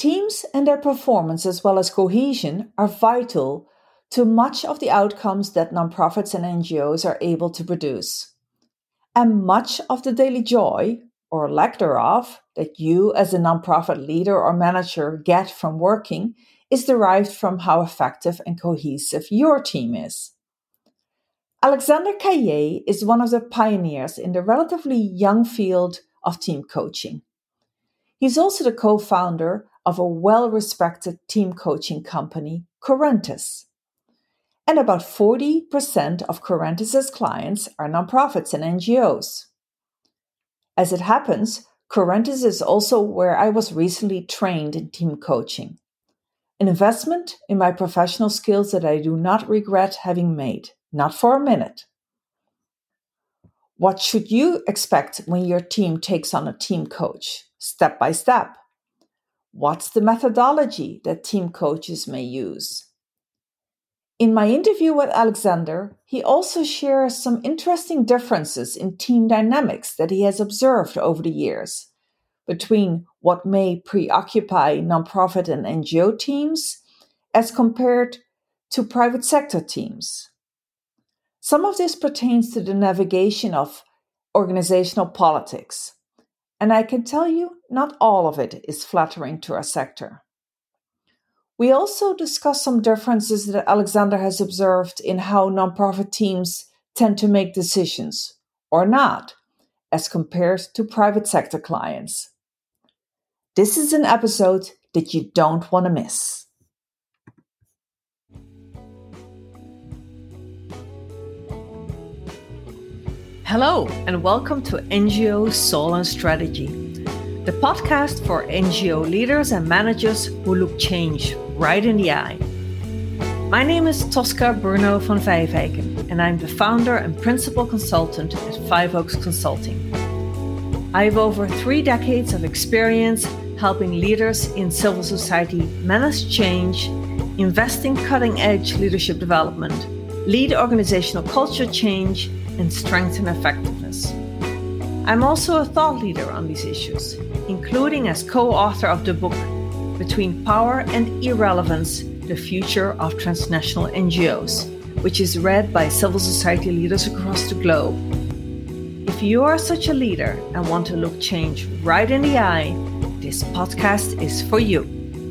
Teams and their performance, as well as cohesion, are vital to much of the outcomes that nonprofits and NGOs are able to produce. And much of the daily joy, or lack thereof, that you as a nonprofit leader or manager get from working is derived from how effective and cohesive your team is. Alexander Caillet is one of the pioneers in the relatively young field of team coaching. He's also the co-founder of a well-respected team coaching company, Currentus. And about 40% of Currentus's clients are nonprofits and NGOs. As it happens, Currentus is also where I was recently trained in team coaching. An investment in my professional skills that I do not regret having made, not for a minute. What should you expect when your team takes on a team coach, step by step? What's the methodology that team coaches may use? In my interview with Alexander, he also shares some interesting differences in team dynamics that he has observed over the years between what may preoccupy nonprofit and NGO teams as compared to private sector teams. Some of this pertains to the navigation of organizational politics, and I can tell you not all of it is flattering to our sector. We also discuss some differences that Alexander has observed in how nonprofit teams tend to make decisions, or not, as compared to private sector clients. This is an episode that you don't want to miss. Hello, and welcome to NGO Soul and Strategy, the podcast for NGO leaders and managers who look change right in the eye. My name is Tosca Bruno van Vijfijken, and I'm the founder and principal consultant at Five Oaks Consulting. I have over 3 decades of experience helping leaders in civil society manage change, invest in cutting-edge leadership development, lead organizational culture change, and strengthen effectiveness. I'm also a thought leader on these issues, including as co-author of the book Between Power and Irrelevance, The Future of Transnational NGOs, which is read by civil society leaders across the globe. If you are such a leader and want to look change right in the eye, this podcast is for you.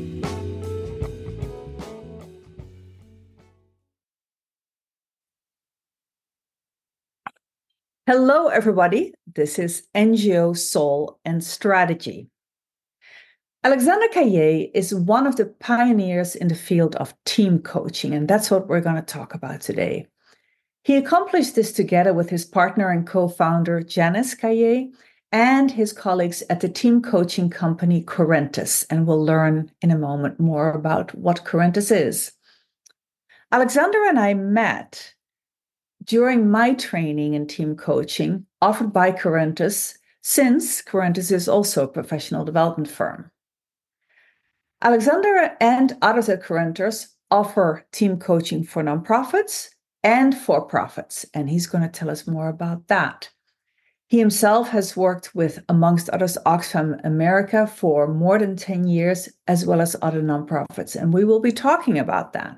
Hello, everybody. This is NGO Soul and Strategy. Alexander Caillet is one of the pioneers in the field of team coaching, and that's what we're going to talk about today. He accomplished this together with his partner and co-founder, Janice Caillet, and his colleagues at the team coaching company Currentus, and we'll learn in a moment more about what Currentus is. Alexander and I met during my training in team coaching offered by Currentus, since Currentus is also a professional development firm. Alexander and others at Currentus offer team coaching for nonprofits and for-profits, and he's going to tell us more about that. He himself has worked with, amongst others, Oxfam America for more than 10 years, as well as other nonprofits, and we will be talking about that.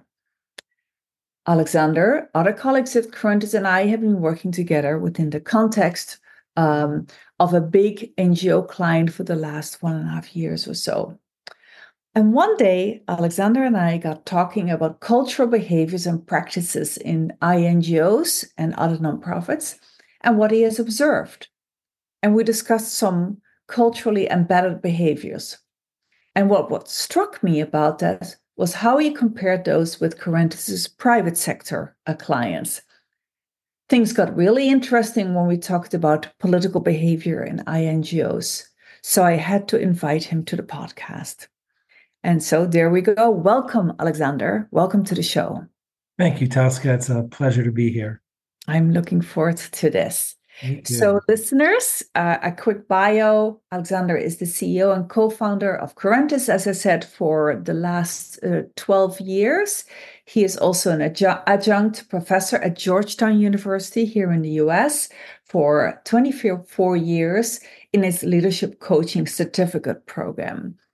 Alexander, other colleagues at Currentus, and I have been working together within the context of a big NGO client for the last 1.5 years or so. And one day, Alexander and I got talking about cultural behaviors and practices in INGOs and other nonprofits and what he has observed. And we discussed some culturally embedded behaviors. And what struck me about that was how he compared those with Currentus's private sector clients. Things got really interesting when we talked about political behavior in INGOs. So I had to invite him to the podcast. And so there we go. Welcome, Alexander. Welcome to the show. Thank you, Tosca. It's a pleasure to be here. I'm looking forward to this. So listeners, a quick bio. Alexander is the CEO and co-founder of Currentus, as I said, for the last 12 years. He is also an adjunct professor at Georgetown University here in the US for 24 years in his leadership coaching certificate program.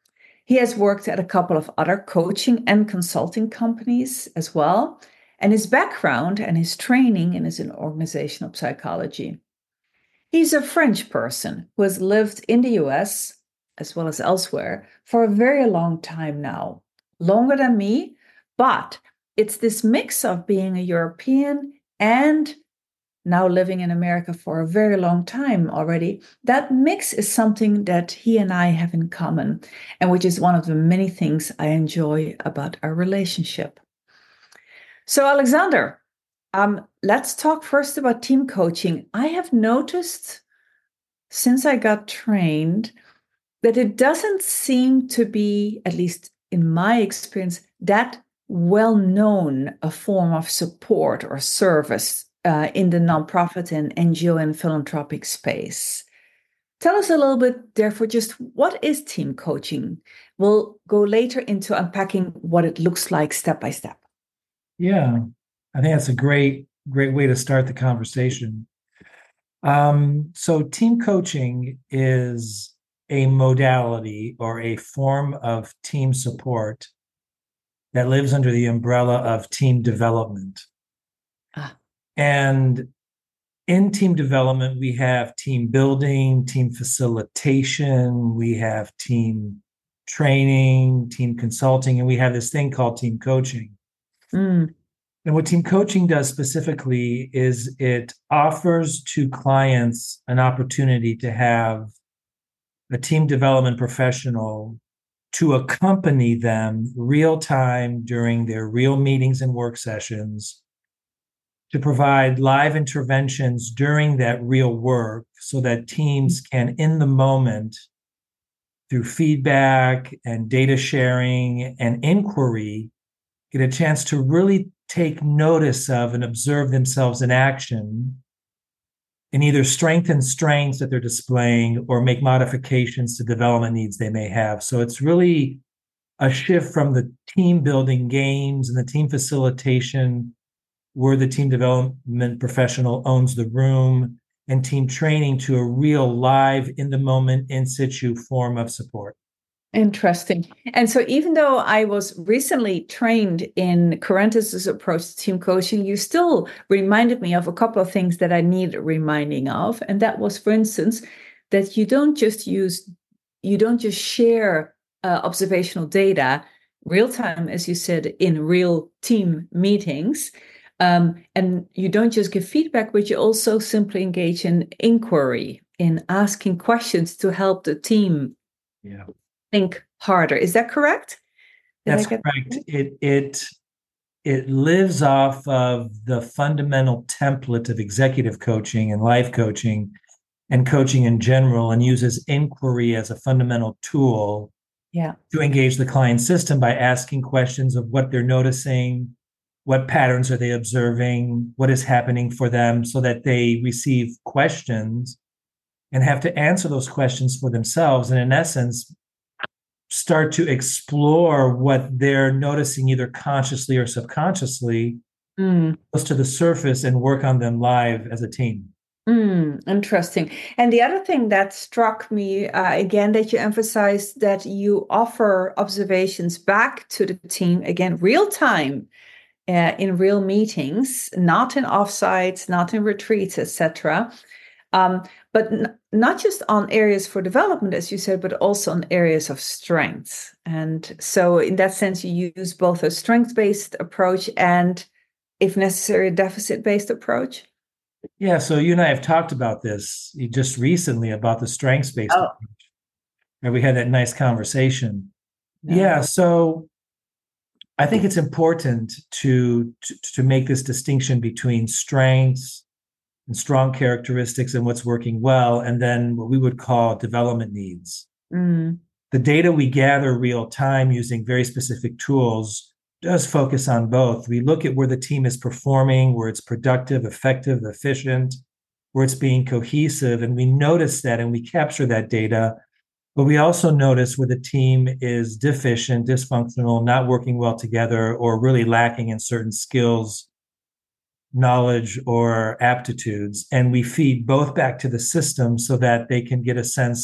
He has worked at a couple of other coaching and consulting companies as well. And his background and his training is in organizational psychology. He's a French person who has lived in the US as well as elsewhere for a very long time now, longer than me, but it's this mix of being a European and now living in America for a very long time already. That mix is something that he and I have in common, and which is one of the many things I enjoy about our relationship. So, Alexander, let's talk first about team coaching. I have noticed since I got trained that it doesn't seem to be, at least in my experience, that well known a form of support or service in the nonprofit and NGO and philanthropic space. Tell us a little bit, therefore, just what is team coaching? We'll go later into unpacking what it looks like step by step. Yeah, I think that's a great way to start the conversation. So team coaching is a modality or a form of team support that lives under the umbrella of team development. And in team development, we have team building, team facilitation, we have team training, team consulting, and we have this thing called team coaching. And what team coaching does specifically is it offers to clients an opportunity to have a team development professional to accompany them real time during their real meetings and work sessions, to provide live interventions during that real work so that teams can, in the moment, through feedback and data sharing and inquiry, get a chance to really take notice of and observe themselves in action and either strengthen strengths that they're displaying or make modifications to development needs they may have. So it's really a shift from the team building games and the team facilitation where the team development professional owns the room and team training to a real live, in the moment, in situ form of support. Interesting. And so even though I was recently trained in Corentis' approach to team coaching, you still reminded me of a couple of things that I need reminding of. And that was, for instance, that you don't just share observational data real time, as you said, in real team meetings. And you don't just give feedback, but you also simply engage in inquiry, in asking questions to help the team think harder. Is that correct? That's correct. It lives off of the fundamental template of executive coaching and life coaching and coaching in general, and uses inquiry as a fundamental tool to engage the client system by asking questions of what they're noticing, what patterns are they observing, what is happening for them, so that they receive questions and have to answer those questions for themselves. And in essence, start to explore what they're noticing either consciously or subconsciously, close to the surface, and work on them live as a team. Interesting. And the other thing that struck me, again, that you emphasized that you offer observations back to the team, again, real time, in real meetings, not in offsites, not in retreats, etc. But not just on areas for development, as you said, but also on areas of strength. And so in that sense, you use both a strength-based approach and, if necessary, a deficit-based approach. Yeah, so you and I have talked about this just recently about the strengths-based approach. And we had that nice conversation. Yeah, so I think it's important to make this distinction between strengths and strong characteristics and what's working well, and then what we would call development needs. The data we gather real time using very specific tools does focus on both. We look at where the team is performing, where it's productive, effective, efficient, where it's being cohesive, and we notice that and we capture that data. But we also notice where the team is deficient, dysfunctional, not working well together, or really lacking in certain skills, knowledge, or aptitudes. And we feed both back to the system so that they can get a sense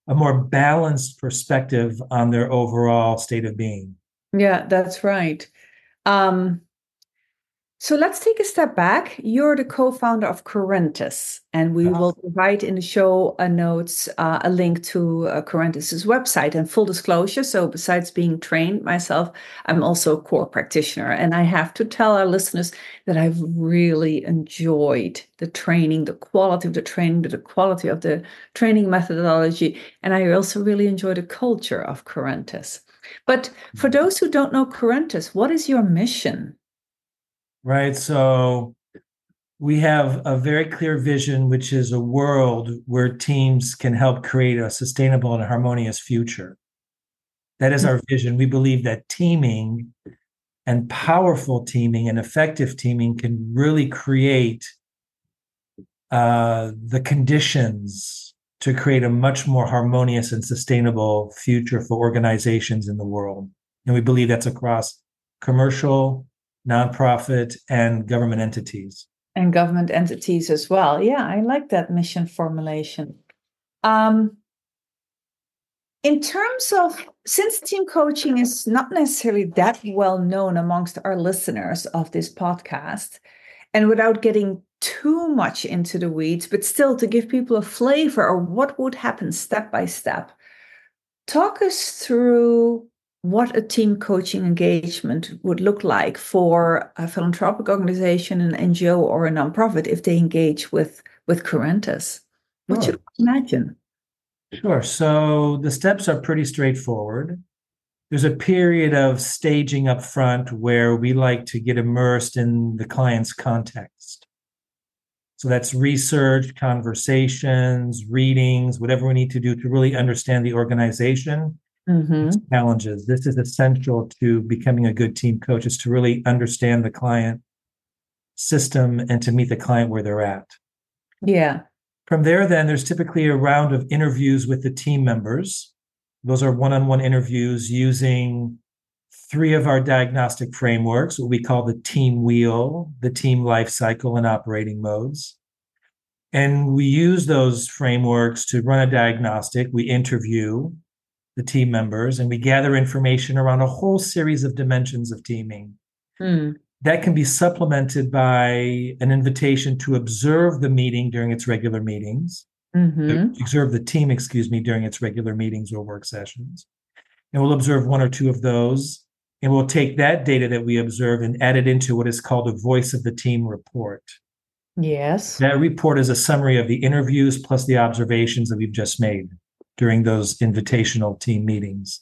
a more balanced perspective on their overall state of being. Yeah, that's right. Um, So let's take a step back. You're the co-founder of Currentus, and we will provide in the show notes a link to Currentus's website. And full disclosure, so besides being trained myself, I'm also a core practitioner. And I have to tell our listeners that I've really enjoyed the training, the quality of the training, the quality of the training methodology. And I also really enjoy the culture of Currentus. But for those who don't know Currentus, what is your mission? Right. So we have a very clear vision, which is a world where teams can help create a sustainable and harmonious future. That is our vision. We believe that teaming and powerful teaming and effective teaming can really create the conditions to create a much more harmonious and sustainable future for organizations in the world. And we believe that's across commercial, nonprofit, and government entities. And government entities as well. Yeah, I like that mission formulation. In terms of, since team coaching is not necessarily that well known amongst our listeners of this podcast, and without getting too much into the weeds, but still to give people a flavor of what would happen step by step, talk us through what a team coaching engagement would look like for a philanthropic organization, an NGO, or a nonprofit if they engage with Currentus. What should we imagine? Sure. So the steps are pretty straightforward. There's a period of staging up front where we like to get immersed in the client's context. So that's research, conversations, readings, whatever we need to do to really understand the organization, challenges. This is essential to becoming a good team coach, is to really understand the client system and to meet the client where they're at. Yeah. From there, then, there's typically a round of interviews with the team members. Those are one-on-one interviews using 3 of our diagnostic frameworks, what we call the team wheel, the team life cycle, and operating modes. And we use those frameworks to run a diagnostic. We interview the team members and we gather information around a whole series of dimensions of teaming. That can be supplemented by an invitation to observe the meeting during its regular meetings, observe the team, during its regular meetings or work sessions. And we'll observe 1 or 2 of those, and we'll take that data that we observe and add it into what is called a voice of the team report. Yes. That report is a summary of the interviews plus the observations that we've just made during those invitational team meetings.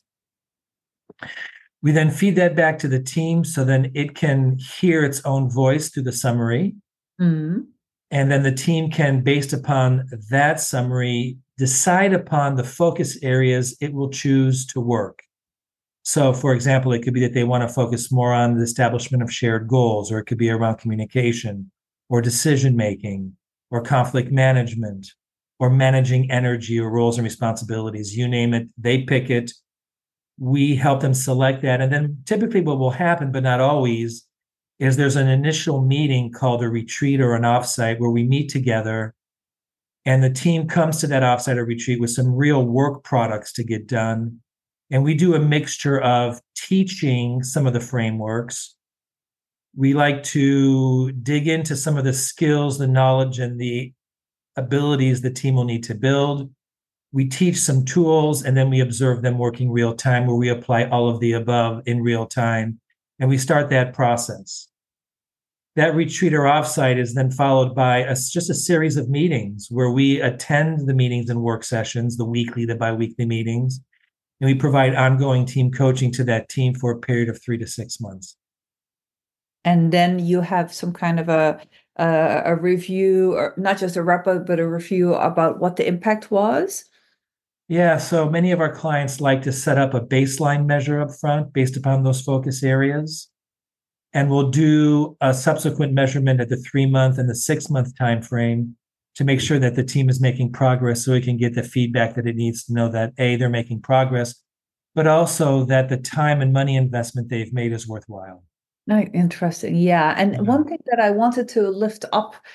We then feed that back to the team so then it can hear its own voice through the summary. And then the team can, based upon that summary, decide upon the focus areas it will choose to work. So, for example, it could be that they want to focus more on the establishment of shared goals, or it could be around communication, or decision-making, or conflict management, or managing energy or roles and responsibilities. You name it, they pick it. We help them select that. And then typically what will happen, but not always, is there's an initial meeting called a retreat or an offsite where we meet together and the team comes to that offsite or retreat with some real work products to get done. And we do a mixture of teaching some of the frameworks. We like to dig into some of the skills, the knowledge, and the abilities the team will need to build. We teach some tools, and then we observe them working real time, where we apply all of the above in real time, and we start that process. That retreat or offsite is then followed by just a series of meetings where we attend the meetings and work sessions, the weekly, the biweekly meetings, and we provide ongoing team coaching to that team for a period of 3 to 6 months. And then you have some kind of a review, or not just a wrap up, but a review about what the impact was. Yeah, so many of our clients like to set up a baseline measure up front based upon those focus areas. And we'll do a subsequent measurement at the 3-month and the 6-month time frame to make sure that the team is making progress so it can get the feedback that it needs to know that, A, they're making progress, but also that the time and money investment they've made is worthwhile. Interesting. Yeah. And one thing that I wanted to lift up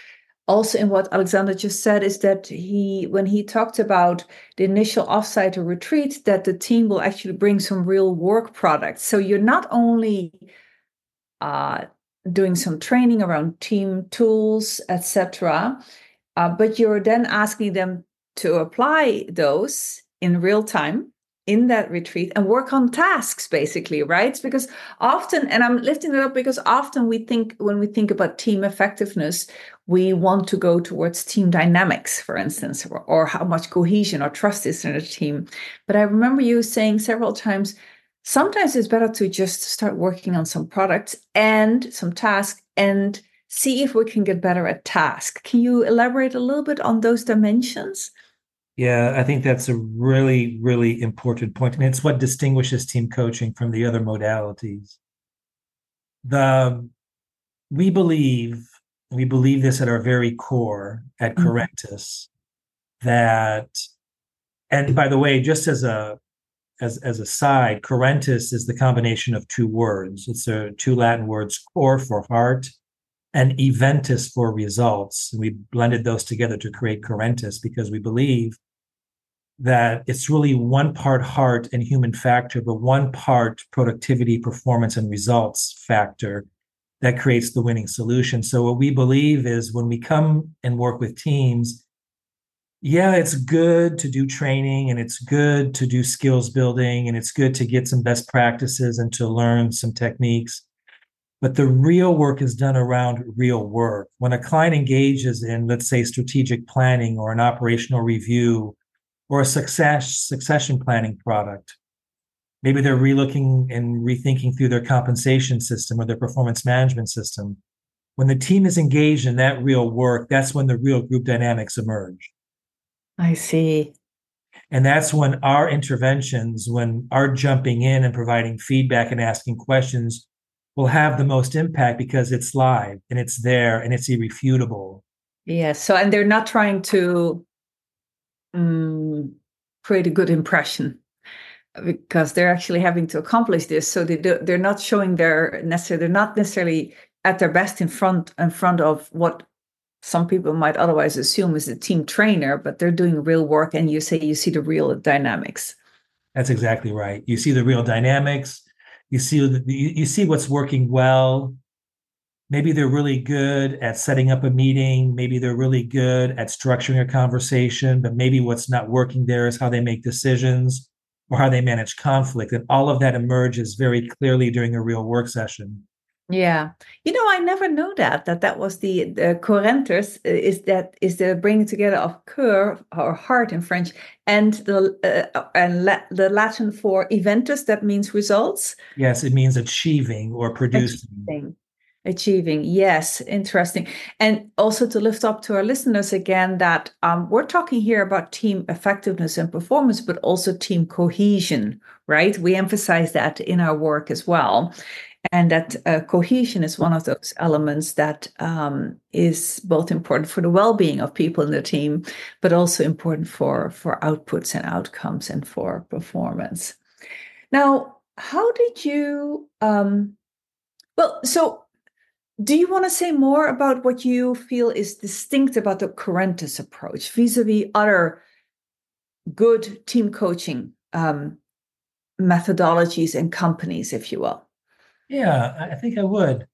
also in what Alexander just said is that when he talked about the initial offsite or retreat, that the team will actually bring some real work products. So you're not only doing some training around team tools, etc., but you're then asking them to apply those in real time in that retreat and work on tasks, basically, right? Because often, and I'm lifting it up because often when we think about team effectiveness, we want to go towards team dynamics, for instance, or how much cohesion or trust is in a team. But I remember you saying several times, sometimes it's better to just start working on some products and some tasks and see if we can get better at tasks. Can you elaborate a little bit on those dimensions? Yeah, I think that's a really, really important point. And it's what distinguishes team coaching from the other modalities. We believe this at our very core at Currentus, that, and by the way, just as a side, Currentus is the combination of two words. It's two Latin words, cor for heart and eventus for results. And we blended those together to create Currentus because we believe that it's really one part heart and human factor, but one part productivity, performance, and results factor that creates the winning solution. So what we believe is when we come and work with teams, yeah, it's good to do training and it's good to do skills building and it's good to get some best practices and to learn some techniques. But the real work is done around real work. When a client engages in, let's say, strategic planning or an operational review or a succession planning product, maybe they're relooking and rethinking through their compensation system or their performance management system. When the team is engaged in that real work, that's when the real group dynamics emerge. I see. And that's when our interventions, when our jumping in and providing feedback and asking questions will have the most impact because it's live and it's there and it's irrefutable. Yeah. So, and they're not trying to create a good impression because they're actually having to accomplish this. So they're not showing they're not necessarily at their best in front of what some people might otherwise assume is a team trainer, but they're doing real work. And you say you see the real dynamics. That's exactly right. You see the real dynamics. You see what's working well. Maybe they're really good at setting up a meeting. Maybe they're really good at structuring a conversation, but maybe what's not working there is how they make decisions or how they manage conflict. And all of that emerges very clearly during a real work session. Yeah. I never know that was the Corentus is the bringing together of cœur or heart in French and the Latin for eventus, that means results. Yes, it means achieving or producing. Achieving. Yes. Interesting. And also to lift up to our listeners again that we're talking here about team effectiveness and performance, but also team cohesion, right? We emphasize that in our work as well. And that cohesion is one of those elements that is both important for the well-being of people in the team, but also important for outputs and outcomes and for performance. Now, how did you, so do you want to say more about what you feel is distinct about the Currentus approach vis-a-vis other good team coaching methodologies and companies, if you will? Yeah, I think I would.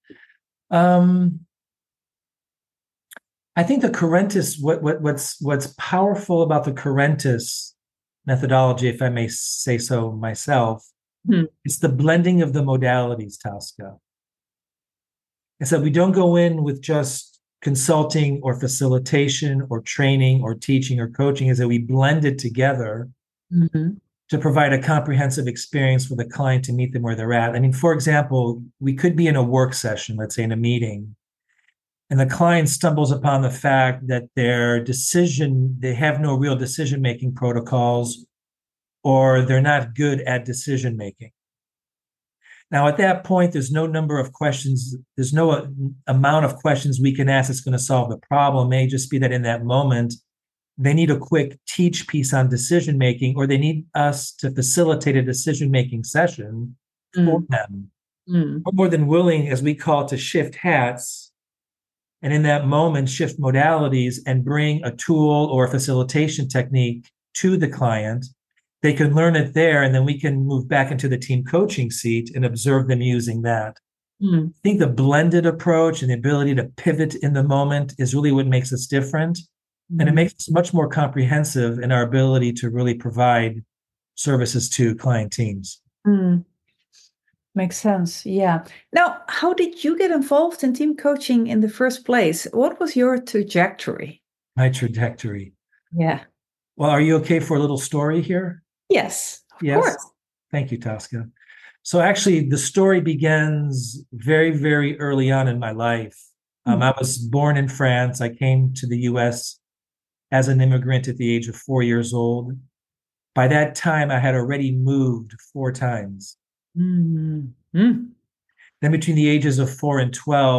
I think the Currentus, what's powerful about the Currentus methodology, if I may say so myself, it's the blending of the modalities, Tosca. And so we don't go in with just consulting or facilitation or training or teaching or coaching, is that we blend it together to provide a comprehensive experience for the client to meet them where they're at. I mean, for example, we could be in a work session, let's say in a meeting, and the client stumbles upon the fact that they have no real decision-making protocols, or they're not good at decision-making. Now, at that point, there's no number of questions, there's no amount of questions we can ask that's going to solve the problem. It may just be that in that moment, they need a quick teach piece on decision-making, or they need us to facilitate a decision-making session for them. We're more than willing, as we call it, to shift hats and in that moment shift modalities and bring a tool or a facilitation technique to the client. They can learn it there, and then we can move back into the team coaching seat and observe them using that. I think the blended approach and the ability to pivot in the moment is really what makes us different. And it makes us much more comprehensive in our ability to really provide services to client teams. Makes sense. Yeah. Now, how did you get involved in team coaching in the first place? What was your trajectory? My trajectory. Yeah. Well, are you okay for a little story here? Yes, of course. Thank you, Tosca. So actually, the story begins very, very early on in my life. I was born in France. I came to the U.S. as an immigrant at the age of 4 years old. By that time, I had already moved 4 times. Then between the ages of 4 and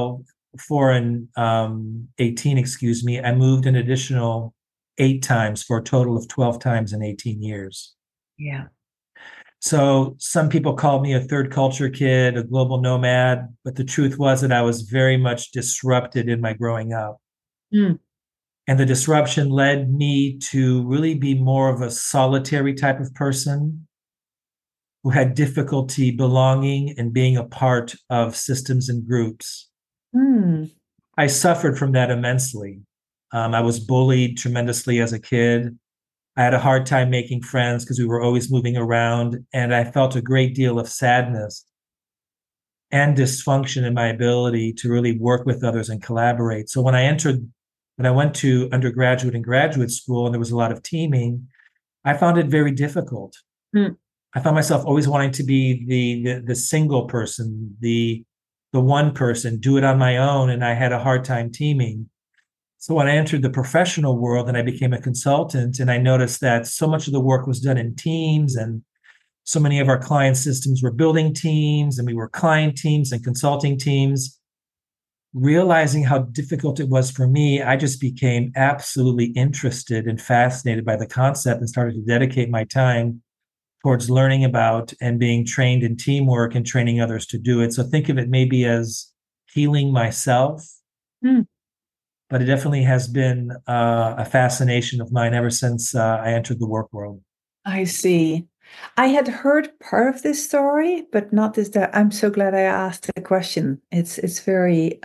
18, excuse me, I moved an additional 8 times for a total of 12 times in 18 years. Yeah. So some people called me a third culture kid, a global nomad, but the truth was that I was very much disrupted in my growing up. And the disruption led me to really be more of a solitary type of person who had difficulty belonging and being a part of systems and groups. I suffered from that immensely. I was bullied tremendously as a kid. I had a hard time making friends because we were always moving around, and I felt a great deal of sadness and dysfunction in my ability to really work with others and collaborate. So when I went to undergraduate and graduate school, and there was a lot of teaming, I found it very difficult. I found myself always wanting to be the single person, the one person, do it on my own, and I had a hard time teaming. So when I entered the professional world and I became a consultant, and I noticed that so much of the work was done in teams, and so many of our client systems were building teams, and we were client teams and consulting teams, realizing how difficult it was for me, I just became absolutely interested and fascinated by the concept and started to dedicate my time towards learning about and being trained in teamwork and training others to do it. So think of it maybe as healing myself, but it definitely has been a fascination of mine ever since I entered the work world. I see. I had heard part of this story, but not this. That I'm so glad I asked the question. It's very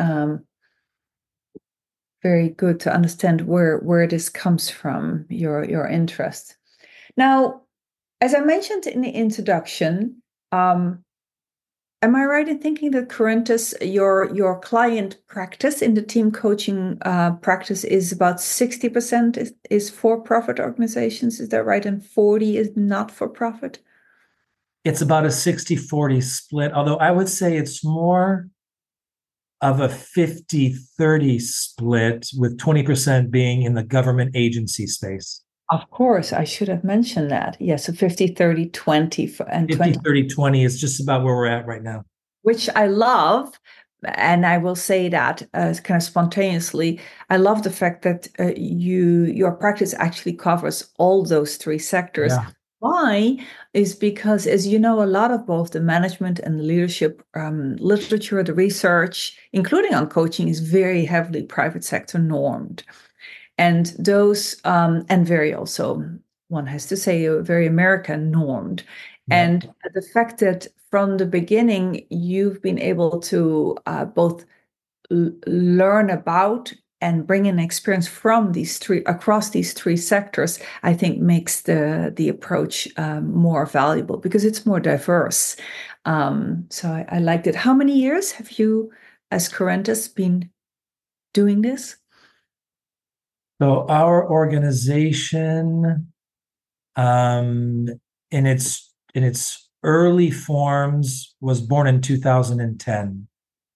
very good to understand where this comes from, your interest. Now, as I mentioned in the introduction, am I right in thinking that Corinthus, your client practice in the team coaching practice is about 60% is for-profit organizations? Is that right? And 40 is not for profit? It's about a 60-40 split, although I would say it's more of a 50-30 split, with 20% being in the government agency space. Of course, I should have mentioned that. Yes, so 50-30-20 and 50-30-20 is just about where we're at right now. Which I love. And I will say that kind of spontaneously, I love the fact that your practice actually covers all those 3 sectors. Yeah. Why? Is because, as you know, a lot of both the management and the leadership literature, the research, including on coaching, is very heavily private sector normed. And those, and very also, one has to say, very American normed. Yeah. And the fact that from the beginning, you've been able to both learn about and bring in experience from across these 3 sectors, I think makes the approach more valuable because it's more diverse. So I liked it. How many years have you, as Corinthus, been doing this? So our organization, in its early forms, was born in 2010.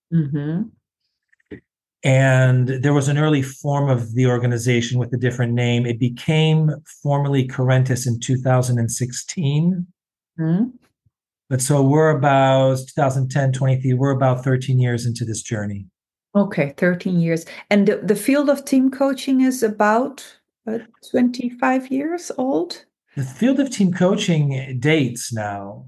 And there was an early form of the organization with a different name. It became formally Corinthus in 2016. But so we're about 2010, 23, we're about 13 years into this journey. Okay, 13 years. And the field of team coaching is about 25 years old? The field of team coaching dates now.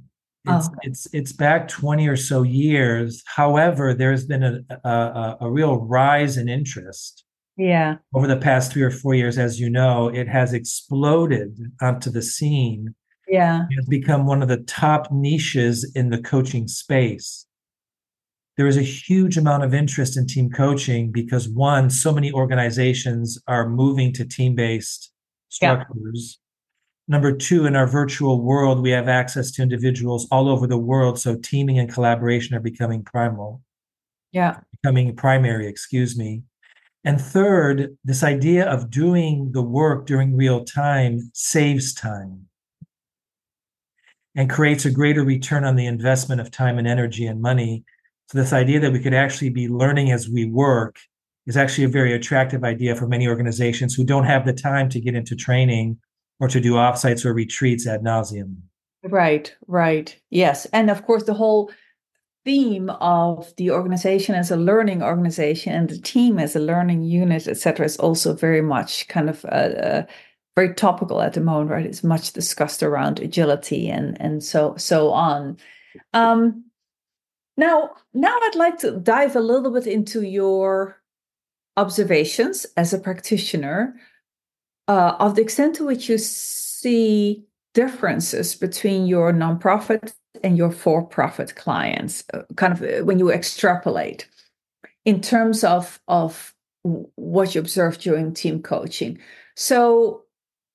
It's Okay. it's back 20 or so years. However, there's been a real rise in interest Yeah. over the past 3 or 4 years. As you know, it has exploded onto the scene. Yeah. It has become one of the top niches in the coaching space. There is a huge amount of interest in team coaching because one, so many organizations are moving to team-based Yeah. structures. Number two, in our virtual world, we have access to individuals all over the world. So teaming and collaboration are Yeah. becoming primary, excuse me. And third, this idea of doing the work during real time saves time and creates a greater return on the investment of time and energy and money. So this idea that we could actually be learning as we work is actually a very attractive idea for many organizations who don't have the time to get into training or to do offsites or retreats ad nauseum. Right. Right. Yes. And of course, the whole theme of the organization as a learning organization and the team as a learning unit, etc., is also very much kind of very topical at the moment, right? It's much discussed around agility and so on. Um, now I'd like to dive a little bit into your observations as a practitioner of the extent to which you see differences between your nonprofit and your for-profit clients, kind of when you extrapolate in terms of what you observed during team coaching. So,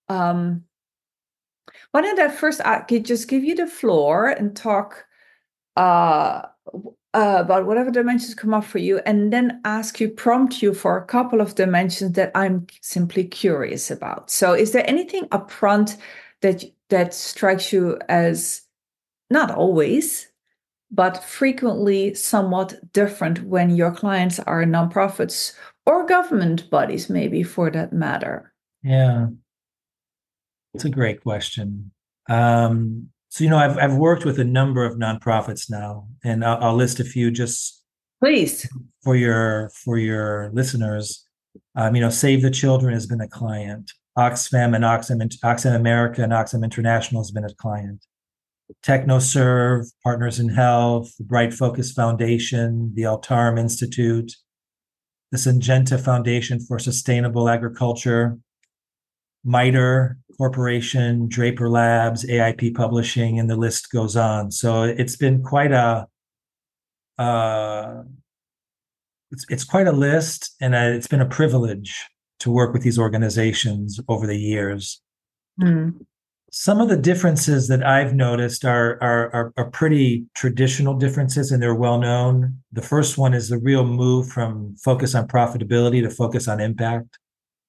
why don't I first just give you the floor and talk uh, about whatever dimensions come up for you, and then prompt you for a couple of dimensions that I'm simply curious about. So, is there anything upfront that strikes you as not always, but frequently somewhat different when your clients are nonprofits or government bodies, maybe for that matter? Yeah, it's a great question. So I've worked with a number of nonprofits now, and I'll list a few just Please. for your listeners. Save the Children has been a client. Oxfam and Oxfam America and Oxfam International has been a client. TechnoServe, Partners in Health, the Bright Focus Foundation, the Altarum Institute, the Syngenta Foundation for Sustainable Agriculture, MITRE Corporation, Draper Labs, AIP Publishing, and the list goes on. So it's been quite a it's quite a list, and it's been a privilege to work with these organizations over the years. Mm. Some of the differences that I've noticed are pretty traditional differences, and they're well known. The first one is the real move from focus on profitability to focus on impact.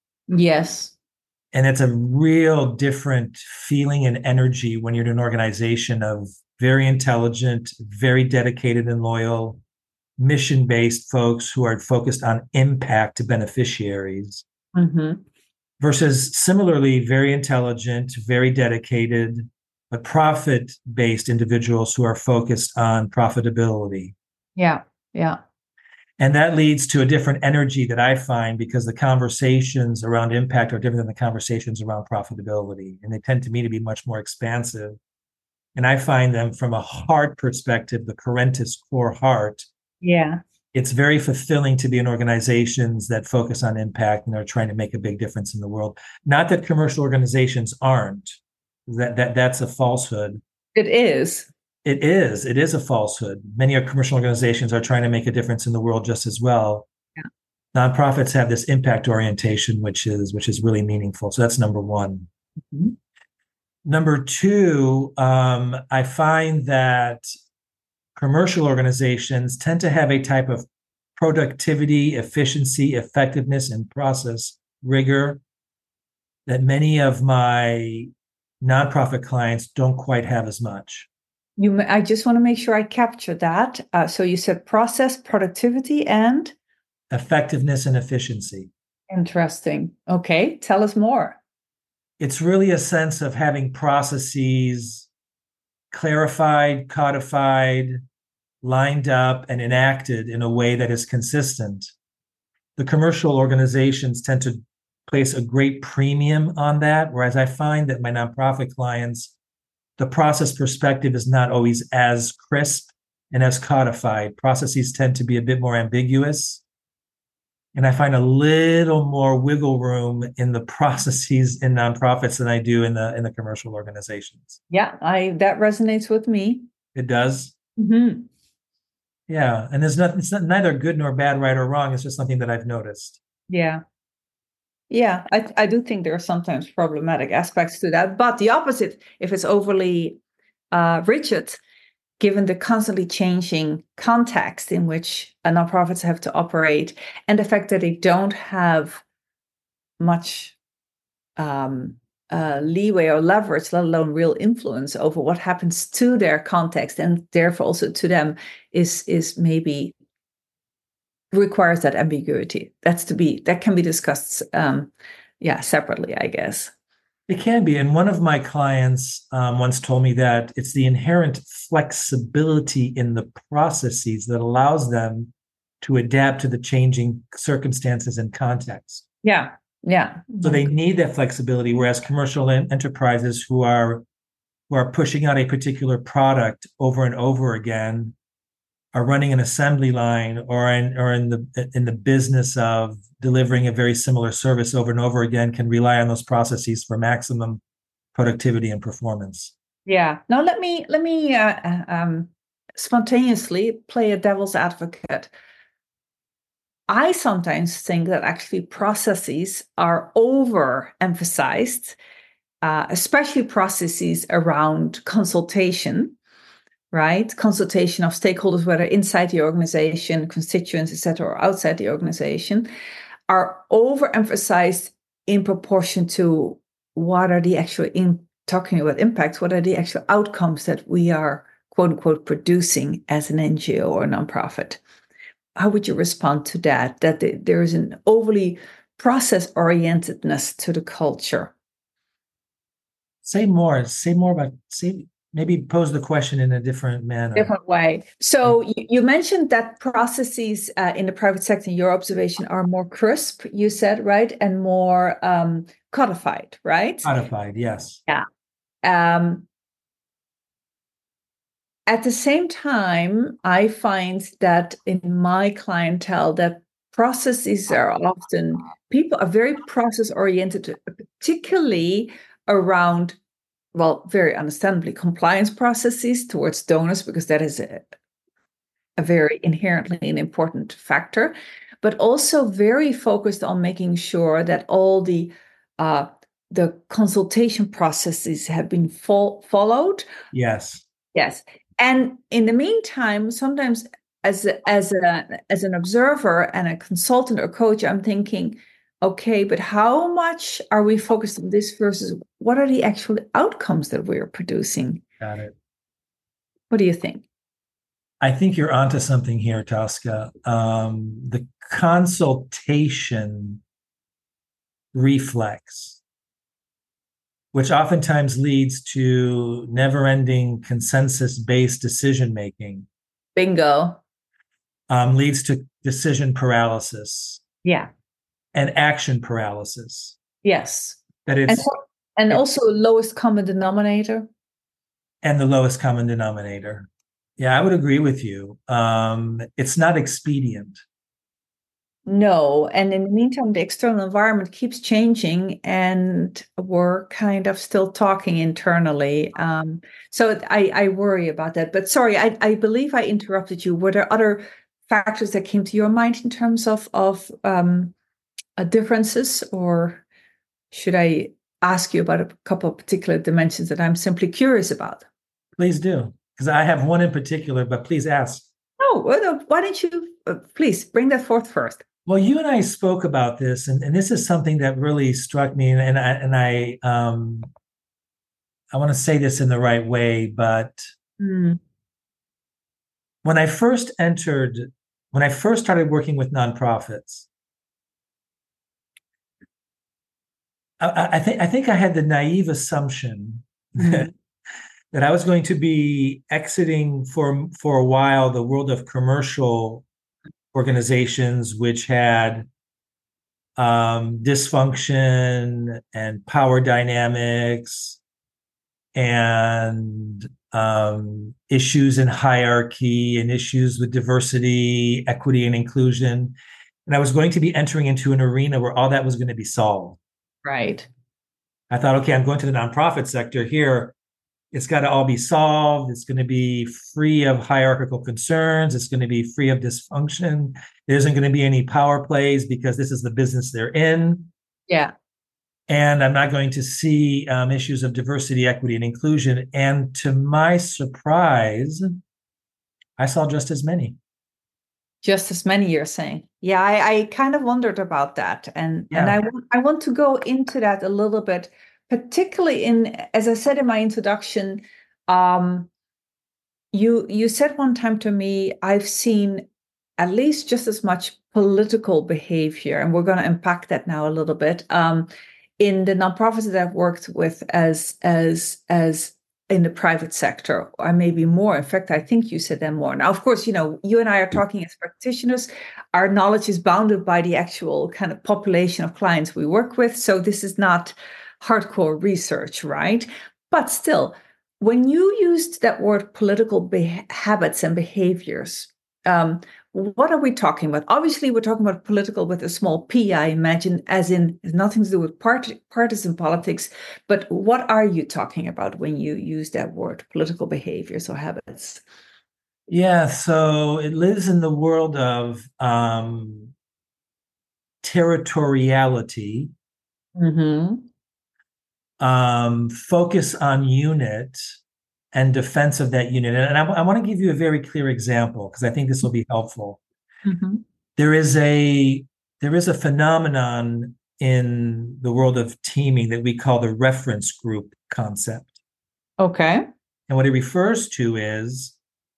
Yes. And it's a real different feeling and energy when you're in an organization of very intelligent, very dedicated and loyal, mission-based folks who are focused on impact to beneficiaries. Mm-hmm. Versus similarly very intelligent, very dedicated, but profit-based individuals who are focused on profitability. Yeah. Yeah. And that leads to a different energy that I find because the conversations around impact are different than the conversations around profitability. And they tend to me to be much more expansive. And I find them from a heart perspective, the Corentis core heart. Yeah. It's very fulfilling to be in organizations that focus on impact and are trying to make a big difference in the world. Not that commercial organizations aren't. That's a falsehood. It is. It is a falsehood. Many commercial organizations are trying to make a difference in the world just as well. Yeah. Nonprofits have this impact orientation, which is really meaningful. So that's number one. Mm-hmm. Number two, I find that commercial organizations tend to have a type of productivity, efficiency, effectiveness, and process rigor that many of my nonprofit clients don't quite have as much. I just want to make sure I capture that. So you said process, productivity, and effectiveness and efficiency. Interesting. Okay, tell us more. It's really a sense of having processes clarified, codified, lined up, and enacted in a way that is consistent. The commercial organizations tend to place a great premium on that, whereas I find that my nonprofit clients the process perspective is not always as crisp and as codified. Processes tend to be a bit more ambiguous. And I find a little more wiggle room in the processes in nonprofits than I do in the commercial organizations. Yeah, that resonates with me. It does. Mm-hmm. Yeah, and it's not neither good nor bad, right or wrong. It's just something that I've noticed. Yeah. Yeah, I do think there are sometimes problematic aspects to that, but the opposite, if it's overly rigid, given the constantly changing context in which nonprofits have to operate, and the fact that they don't have much leeway or leverage, let alone real influence over what happens to their context, and therefore also to them, is maybe requires that ambiguity. That can be discussed, separately, I guess. It can be. And one of my clients once told me that it's the inherent flexibility in the processes that allows them to adapt to the changing circumstances and context. Yeah. Yeah. So they need that flexibility, whereas commercial enterprises who are pushing out a particular product over and over again are running an assembly line or in the business of delivering a very similar service over and over again can rely on those processes for maximum productivity and performance. Yeah. Now let me spontaneously play a devil's advocate. I sometimes think that actually processes are overemphasized, especially processes around consultation. Right? Consultation of stakeholders, whether inside the organization, constituents, etc., or outside the organization, are overemphasized in proportion to what are the actual, talking about impacts, what are the actual outcomes that we are, quote unquote, producing as an NGO or nonprofit. How would you respond to that? That there is an overly process-orientedness to the culture? Say more about, maybe pose the question in a different manner. Different way. So you mentioned that processes in the private sector, in your observation, are more crisp, you said, right? And more codified, right? Codified, yes. Yeah. At the same time, I find that in my clientele that processes are often, people are very process oriented, particularly around, well, very understandably, compliance processes towards donors, because that is a very inherently an important factor, but also very focused on making sure that all the consultation processes have been followed. Yes. Yes. And in the meantime, sometimes as an observer and a consultant or coach, I'm thinking, okay, but how much are we focused on this versus what are the actual outcomes that we're producing? Got it. What do you think? I think you're onto something here, Tosca. The consultation reflex, which oftentimes leads to never-ending consensus-based decision-making. Bingo. Leads to decision paralysis. Yeah. And action paralysis. Yes. That it's and also lowest common denominator. And the lowest common denominator. Yeah, I would agree with you. It's not expedient. No. And in the meantime, the external environment keeps changing and we're kind of still talking internally. So I worry about that. But sorry, I believe I interrupted you. Were there other factors that came to your mind in terms of differences, or should I ask you about a couple of particular dimensions that I'm simply curious about? Please do, because I have one in particular, but please ask. Oh, well, why don't you please bring that forth first? Well, you and I spoke about this, and this is something that really struck me, and I want to say this in the right way, but when I first started working with nonprofits, I think I had the naive assumption that I was going to be exiting for a while the world of commercial organizations, which had dysfunction and power dynamics and issues in hierarchy and issues with diversity, equity, and inclusion. And I was going to be entering into an arena where all that was going to be solved. Right. I thought, okay, I'm going to the nonprofit sector here. It's got to all be solved. It's going to be free of hierarchical concerns. It's going to be free of dysfunction. There isn't going to be any power plays because this is the business they're in. Yeah. And I'm not going to see issues of diversity, equity, and inclusion. And to my surprise, I saw just as many. Just as many, you're saying. Yeah, I kind of wondered about that. And I want to go into that a little bit, particularly as I said in my introduction, you said one time to me, I've seen at least just as much political behavior, and we're going to unpack that now a little bit, in the nonprofits that I've worked with as in the private sector, or maybe more. In fact, I think you said them more. Now, of course, you and I are talking as practitioners. Our knowledge is bounded by the actual kind of population of clients we work with. So this is not hardcore research, right? But still, when you used that word political habits and behaviors, what are we talking about? Obviously, we're talking about political with a small p, I imagine, as in nothing to do with partisan politics. But what are you talking about when you use that word, political behaviors or habits? Yeah, so it lives in the world of territoriality, focus on unit and defense of that unit. And I want to give you a very clear example because I think this will be helpful. Mm-hmm. There is a phenomenon in the world of teaming that we call the reference group concept. Okay. And what it refers to is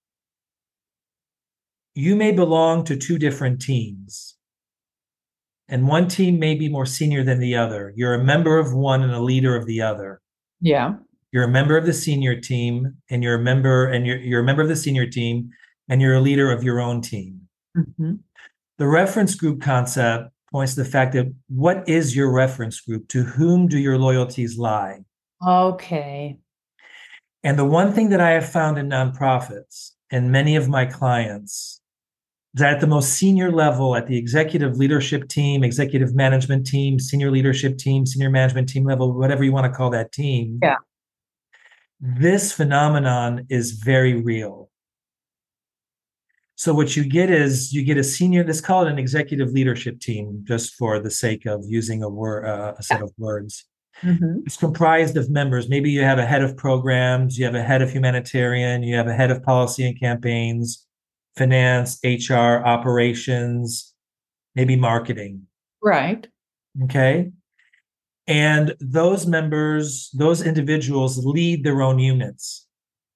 you may belong to two different teams, and one team may be more senior than the other. You're a member of one and a leader of the other. Yeah. You're a member of the senior team, and you're a member of the senior team, and you're a leader of your own team. Mm-hmm. The reference group concept points to the fact that what is your reference group? To whom do your loyalties lie? Okay. And the one thing that I have found in nonprofits and many of my clients is that at the most senior level, at the executive leadership team, executive management team, senior leadership team, senior management team level, whatever you want to call that team, Yeah. this phenomenon is very real. So what you get is you get a senior, let's call it an executive leadership team, just for the sake of using a set of words. Mm-hmm. It's comprised of members. Maybe you have a head of programs, you have a head of humanitarian, you have a head of policy and campaigns, finance, HR, operations, maybe marketing. Right. Okay. And those members, those individuals lead their own units.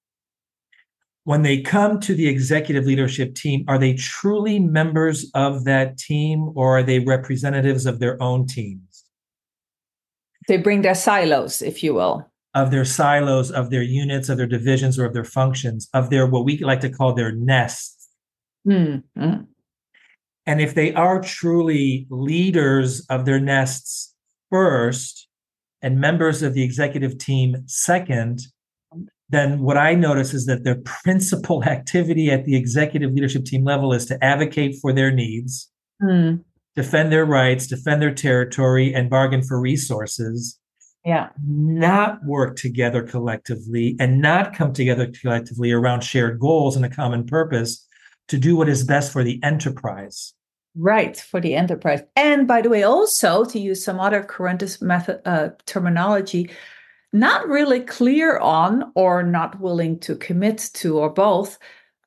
When they come to the executive leadership team, are they truly members of that team, or are they representatives of their own teams? They bring their silos, if you will. Of their silos, of their units, of their divisions, or of their functions, of their, what we like to call their nests. Mm-hmm. And if they are truly leaders of their nests first and members of the executive team second, then what I notice is that their principal activity at the executive leadership team level is to advocate for their needs, defend their rights, defend their territory, and bargain for resources. Yeah. Not work together collectively and not come together collectively around shared goals and a common purpose to do what is best for the enterprise. Right, for the enterprise. And by the way, also to use some other current method terminology, not really clear on or not willing to commit to, or both,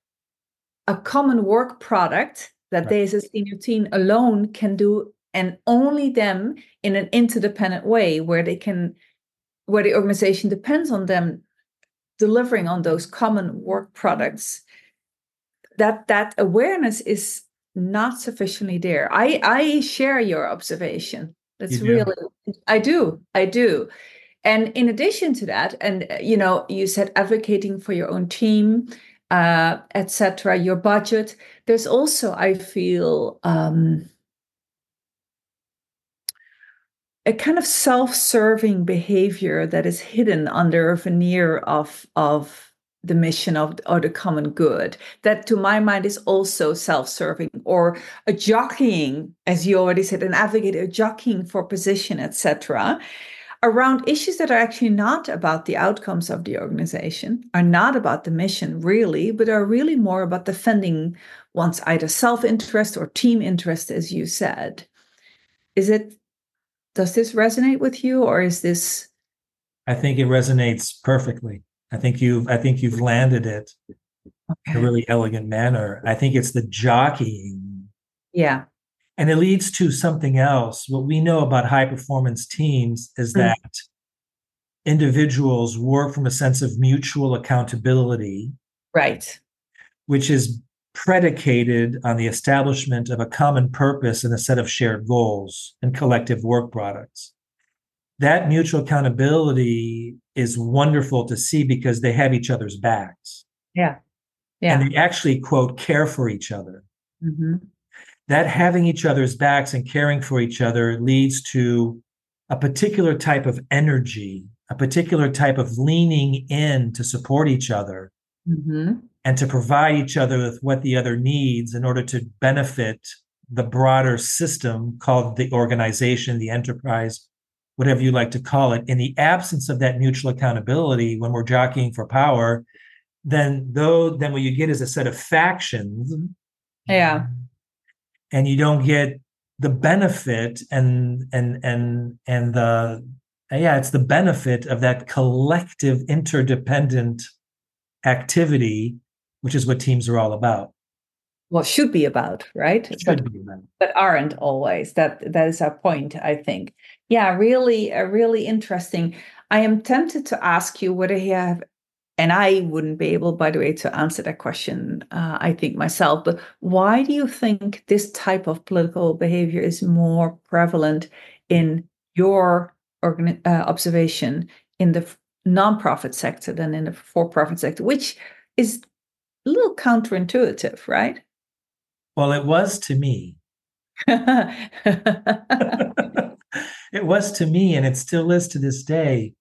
a common work product that they as a senior team alone can do, and only them in an interdependent way where the organization depends on them delivering on those common work products. That awareness is not sufficiently there. I share your observation. That's really, I do. And in addition to that, and you said advocating for your own team, etc., your budget. There's also, I feel, a kind of self-serving behavior that is hidden under a veneer of the mission of or the common good, that to my mind is also self-serving, or a jockeying, as you already said, an advocate, a jockeying for position, etc., around issues that are actually not about the outcomes of the organization, are not about the mission really, but are really more about defending one's either self-interest or team interest, as you said. Does this resonate with you, or is this? I think it resonates perfectly. I think you've landed it in a really elegant manner. I think it's the jockeying. Yeah. And it leads to something else. What we know about high performance teams is that individuals work from a sense of mutual accountability. Right. Which is predicated on the establishment of a common purpose and a set of shared goals and collective work products. That mutual accountability is wonderful to see because they have each other's backs. Yeah. Yeah. And they actually, quote, care for each other. Mm-hmm. That having each other's backs and caring for each other leads to a particular type of energy, a particular type of leaning in to support each other. Mm-hmm. And to provide each other with what the other needs in order to benefit the broader system called the organization, the enterprise, whatever you like to call it. In the absence of that mutual accountability, when we're jockeying for power, then what you get is a set of factions. Yeah. And you don't get the benefit and it's the benefit of that collective interdependent activity, which is what teams are all about. Well, should be about, right? Should be about. But aren't always. That is our point, I think. Yeah, really interesting. I am tempted to ask you whether you have, and I wouldn't be able, by the way, to answer that question, I think myself, but why do you think this type of political behavior is more prevalent in your observation in the nonprofit sector than in the for-profit sector, which is a little counterintuitive, right? Well, it was to me. It was to me, and it still is to this day.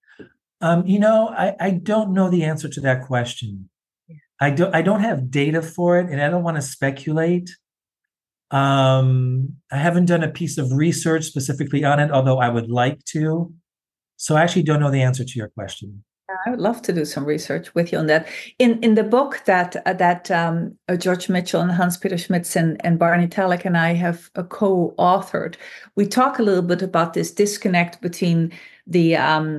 I don't know the answer to that question. I don't have data for it, and I don't want to speculate. I haven't done a piece of research specifically on it, although I would like to. So I actually don't know the answer to your question. I would love to do some research with you on that. In the book that George Mitchell and Hans-Peter Schmitz and Barney Telek and I have co-authored, we talk a little bit about this disconnect between the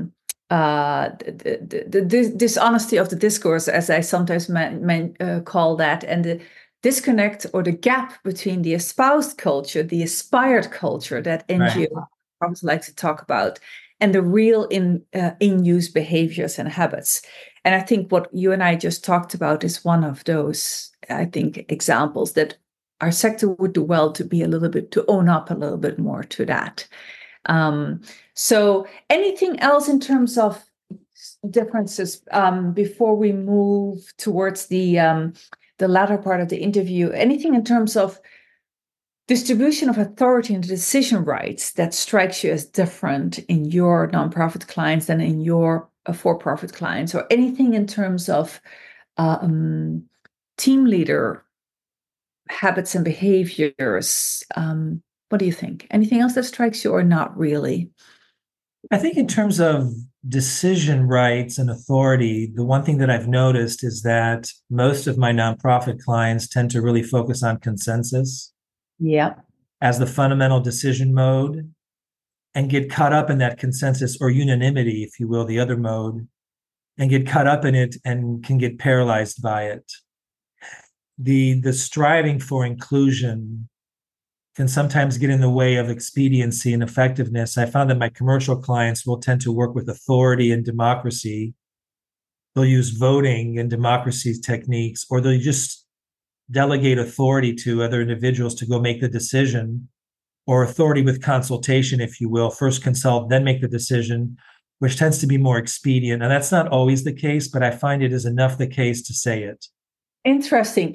dishonesty of the discourse, as I sometimes call that, and the disconnect or the gap between the espoused culture, the aspired culture that NGOs like to talk about, and the real in-use behaviors and habits. And I think what you and I just talked about is one of those, I think, examples that our sector would do well to own up a little bit more to that. So anything else in terms of differences before we move towards the latter part of the interview? Anything in terms of distribution of authority and decision rights that strikes you as different in your nonprofit clients than in your for-profit clients, or anything in terms of team leader habits and behaviors? What do you think? Anything else that strikes you, or not really? I think in terms of decision rights and authority, the one thing that I've noticed is that most of my nonprofit clients tend to really focus on consensus. Yeah. As the fundamental decision mode, and get caught up in that consensus or unanimity, if you will, the other mode, and get caught up in it and can get paralyzed by it. The striving for inclusion can sometimes get in the way of expediency and effectiveness. I found that my commercial clients will tend to work with authority and democracy. They'll use voting and democracy techniques, or they'll just delegate authority to other individuals to go make the decision, or authority with consultation, if you will. First consult, then make the decision, which tends to be more expedient. And that's not always the case, but I find it is enough the case to say it. Interesting.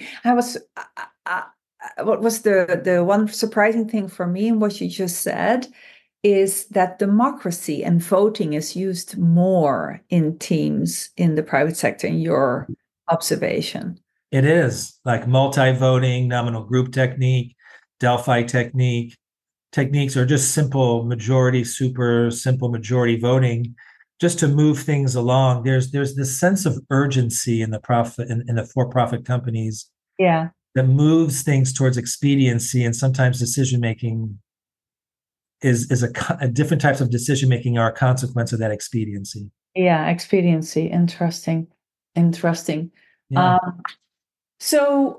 What was the one surprising thing for me in what you just said is that democracy and voting is used more in teams in the private sector, in your observation. It is like multi-voting, nominal group technique, Delphi techniques are just simple majority, super simple majority voting, just to move things along. There's this sense of urgency in the in the for-profit companies, yeah, that moves things towards expediency, and sometimes decision making is a different types of decision making are a consequence of that expediency. Yeah, expediency. Interesting. Interesting. Yeah. So,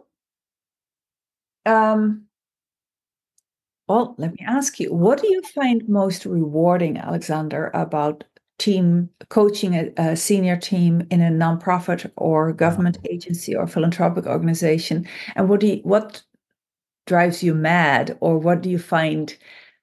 well, let me ask you, what do you find most rewarding, Alexander, about team coaching a senior team in a nonprofit or government agency or philanthropic organization? And what drives you mad, or what do you find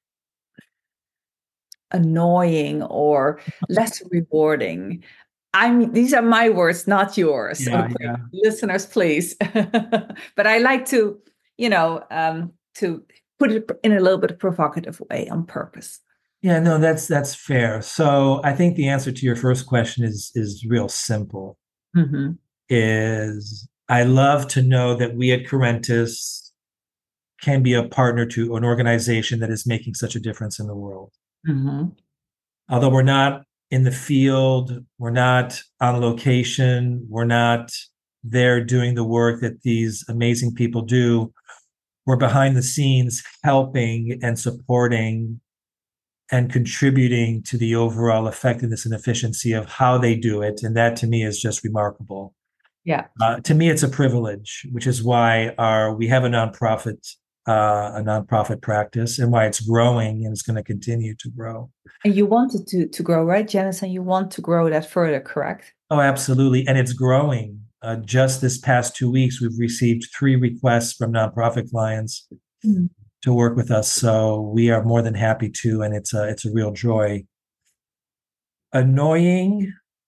annoying or less rewarding? I mean, these are my words, not yours. Yeah, Okay, yeah. listeners, please. But I like to, to put it in a little bit of provocative way on purpose. Yeah, no, that's fair. So I think the answer to your first question is real simple. Mm-hmm. Is I love to know that we at Currentus can be a partner to an organization that is making such a difference in the world. Mm-hmm. Although we're not in the field, we're not on location, we're not there doing the work that these amazing people do. We're behind the scenes helping and supporting and contributing to the overall effectiveness and efficiency of how they do it. And that to me is just remarkable. Yeah. To me, it's a privilege, which is why we have a nonprofit practice, and why it's growing and it's going to continue to grow. And you wanted to grow, right, Janice? And you want to grow that further, correct? Oh, absolutely. And it's growing. Just this past 2 weeks, we've received 3 requests from nonprofit clients to work with us. So we are more than happy to, and it's a real joy. Annoying,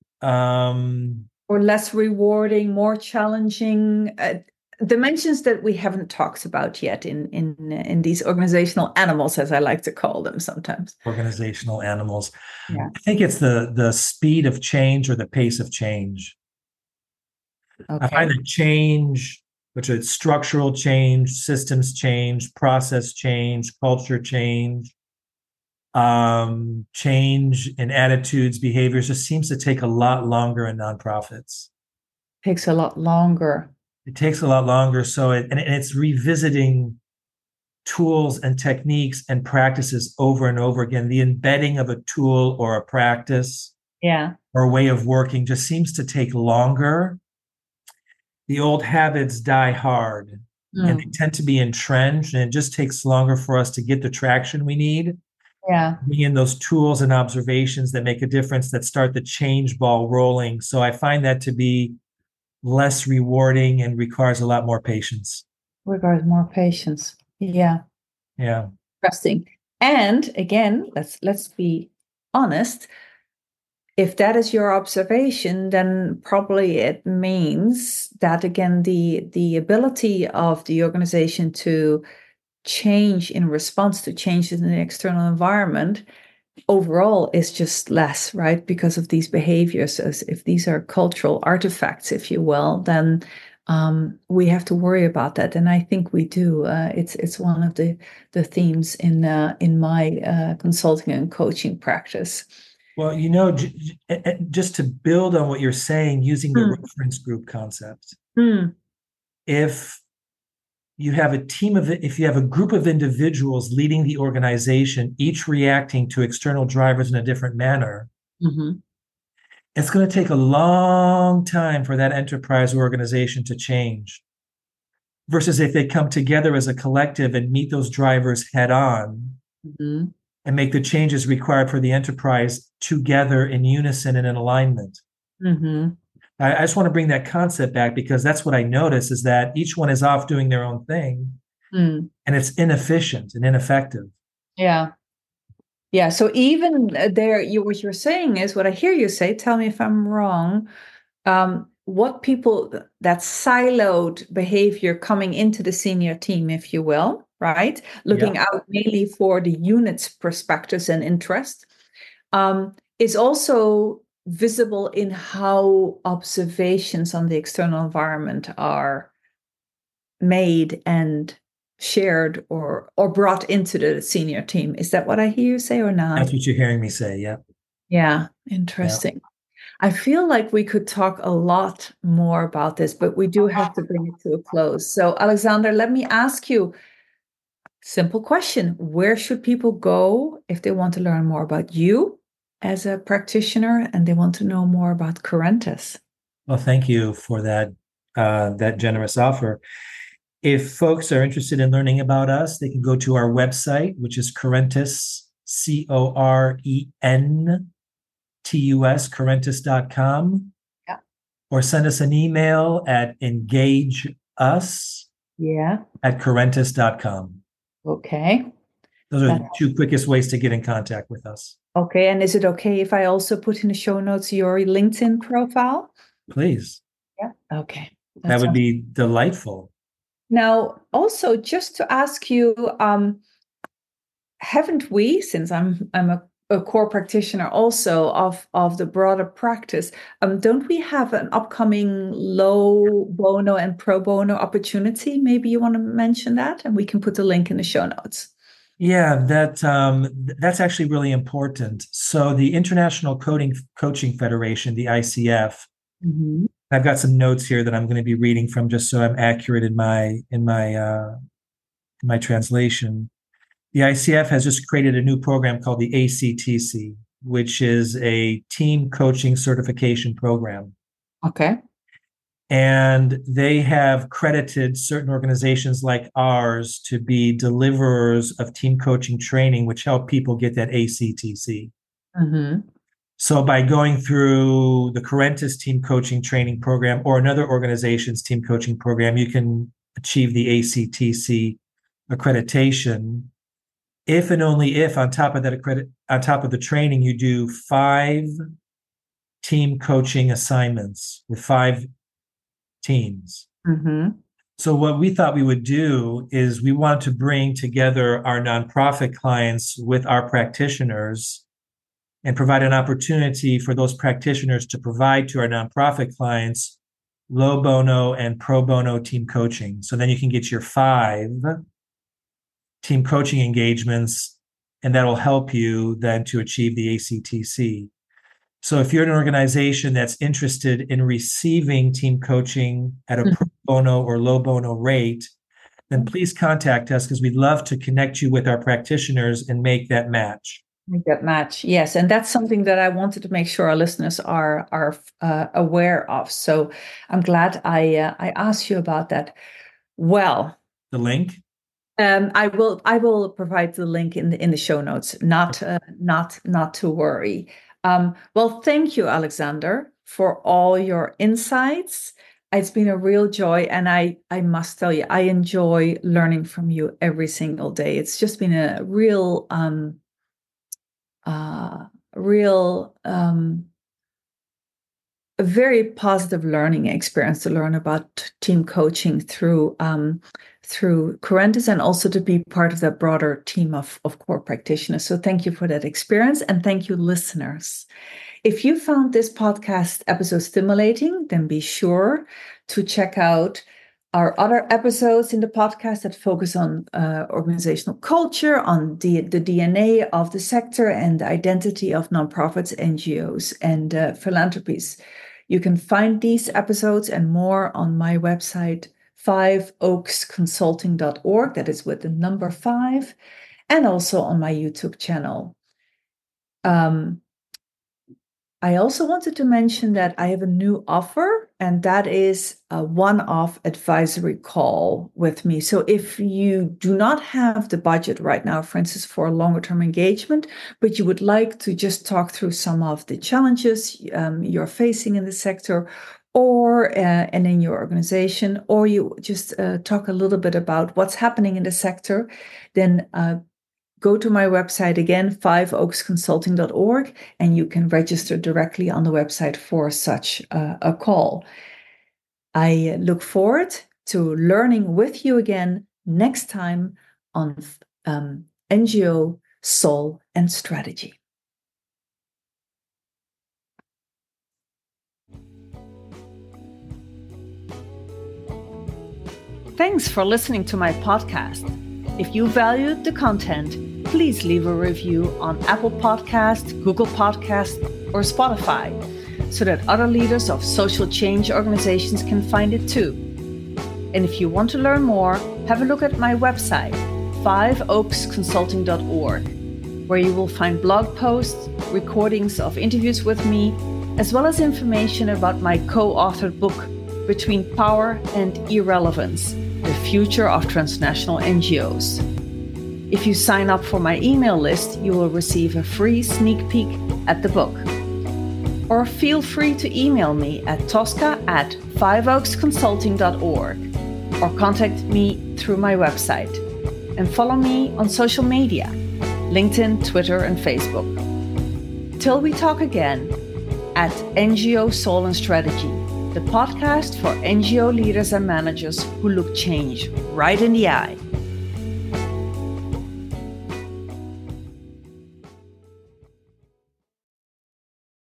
or less rewarding, more challenging dimensions that we haven't talked about yet in these organizational animals, as I like to call them sometimes. Organizational animals. Yeah. I think it's the speed of change or the pace of change. Okay. I find that change, which is structural change, systems change, process change, culture change, change in attitudes, behaviors, just seems to take a lot longer in nonprofits. Takes a lot longer. It takes a lot longer. So and it's revisiting tools and techniques and practices over and over again. The embedding of a tool or a practice, or a way of working, just seems to take longer. The old habits die hard, and they tend to be entrenched, and it just takes longer for us to get the traction we need. Yeah. Bring in those tools and observations that make a difference, that start the change ball rolling. So I find that to be less rewarding and requires a lot more patience. Requires more patience. Yeah. Yeah. Interesting. And again, let's be honest. If that is your observation, then probably it means that again, the ability of the organization to change in response to changes in the external environment overall is just less, right? Because of these behaviors. As if these are cultural artifacts, if you will, then we have to worry about that, and I think we do. It's one of the themes in my consulting and coaching practice. Well, just to build on what you're saying, using the reference group concept, if you have if you have a group of individuals leading the organization, each reacting to external drivers in a different manner, it's going to take a long time for that enterprise or organization to change. Versus if they come together as a collective and meet those drivers head on, and make the changes required for the enterprise together in unison and in alignment. I just want to bring that concept back, because that's what I notice, is that each one is off doing their own thing, and it's inefficient and ineffective. Yeah. Yeah. So even there, what you're saying is, what I hear you say, tell me if I'm wrong, what people, that siloed behavior coming into the senior team, if you will, right? Looking out mainly for the unit's perspectives and interest, is also visible in how observations on the external environment are made and shared or brought into the senior team. Is that what I hear you say or not? That's what you're hearing me say. Yeah. Yeah. Interesting. I feel like we could talk a lot more about this, but we do have to bring it to a close. So, Alexander, let me ask you a simple question. Where should people go if they want to learn more about you as a practitioner and they want to know more about Curentis? Well, thank you for that generous offer. If folks are interested in learning about us, they can go to our website, which is Curentis, Curentus, Curentis.com. Yeah. Or send us an email at engageus at Curentis.com. Okay. Those are the two quickest ways to get in contact with us. Okay. And is it okay if I also put in the show notes your LinkedIn profile? Please. Yeah. Okay. That would be delightful. Now, also, just to ask you, haven't we, since I'm a core practitioner also of the broader practice, don't we have an upcoming low bono and pro bono opportunity? Maybe you want to mention that, and we can put the link in the show notes. Yeah, that's actually really important. So the International Coaching Federation, the ICF, I've got some notes here that I'm going to be reading from just so I'm accurate in my translation. The ICF has just created a new program called the ACTC, which is a team coaching certification program. Okay. And they have credited certain organizations like ours to be deliverers of team coaching training, which help people get that ACTC. So by going through the Curentis team coaching training program or another organization's team coaching program, you can achieve the ACTC accreditation. If and only if on top of the training, you do 5 team coaching assignments with 5 teams. So what we thought we would do is we want to bring together our nonprofit clients with our practitioners and provide an opportunity for those practitioners to provide to our nonprofit clients low bono and pro bono team coaching. So then you can get your 5 team coaching engagements, and that'll help you then to achieve the ACTC. So if you're an organization that's interested in receiving team coaching at a pro bono or low bono rate, then please contact us because we'd love to connect you with our practitioners and make that match. Yes. And that's something that I wanted to make sure our listeners are aware of. So I'm glad I asked you about that. Well, the link? I will provide the link in the show notes. Not to worry. Well, thank you, Alexander, for all your insights. It's been a real joy, and I must tell you, I enjoy learning from you every single day. It's just been a real a very positive learning experience to learn about team coaching through Curentis, and also to be part of that broader team of core practitioners. So thank you for that experience, and thank you, listeners. If you found this podcast episode stimulating, then be sure to check out our other episodes in the podcast that focus on organizational culture, on the DNA of the sector, and the identity of nonprofits, NGOs, and philanthropies. You can find these episodes and more on my website, 5oaksconsulting.org. That is with the number 5, and also on my YouTube channel. I also wanted to mention that I have a new offer, and that is a one-off advisory call with me. So if you do not have the budget right now, for instance, for a longer-term engagement, but you would like to just talk through some of the challenges you're facing in the sector, or and in your organization, or you just talk a little bit about what's happening in the sector, then go to my website again, 5oaksconsulting.org, and you can register directly on the website for such a call. I look forward to learning with you again next time on NGO, Soul, and Strategy. Thanks for listening to my podcast. If you valued the content, please leave a review on Apple Podcasts, Google Podcasts, or Spotify, so that other leaders of social change organizations can find it too. And if you want to learn more, have a look at my website, 5oaksconsulting.org, where you will find blog posts, recordings of interviews with me, as well as information about my co-authored book, Between Power and Irrelevance: The Future of Transnational NGOs. If you sign up for my email list, you will receive a free sneak peek at the book. Or feel free to email me at tosca@5oaksconsulting.org or contact me through my website. And follow me on social media, LinkedIn, Twitter, and Facebook. Till we talk again, at NGO Soul and Strategy, the podcast for NGO leaders and managers who look change right in the eye.